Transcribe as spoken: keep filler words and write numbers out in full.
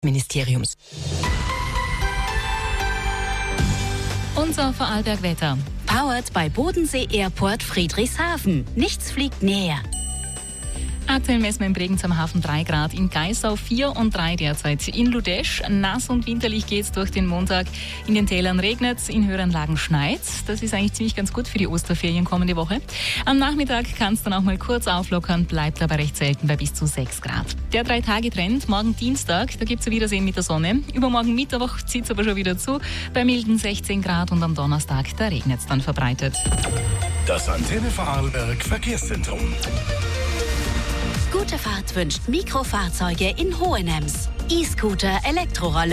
Ministeriums. Unser Vorarlberg-Wetter. Powered bei Bodensee Airport Friedrichshafen. Nichts fliegt näher. Aktuell messen wir im Bregenz am Hafen drei Grad, in Geisau vier und drei derzeit. In Ludesch nass und winterlich geht's durch den Montag. In den Tälern regnet's, in höheren Lagen schneit's. Das ist eigentlich ziemlich ganz gut für die Osterferien kommende Woche. Am Nachmittag kann's dann auch mal kurz auflockern, bleibt aber recht selten bei bis zu sechs Grad. Der Drei-Tage-Trend, morgen Dienstag, da gibt's ein Wiedersehen mit der Sonne. Übermorgen Mittwoch zieht's aber schon wieder zu, bei milden sechzehn Grad, und am Donnerstag, da regnet's dann verbreitet. Das Antenne Vorarlberg Verkehrszentrum. Gute Fahrt wünscht Mikrofahrzeuge in Hohenems. E-Scooter, Elektroroller.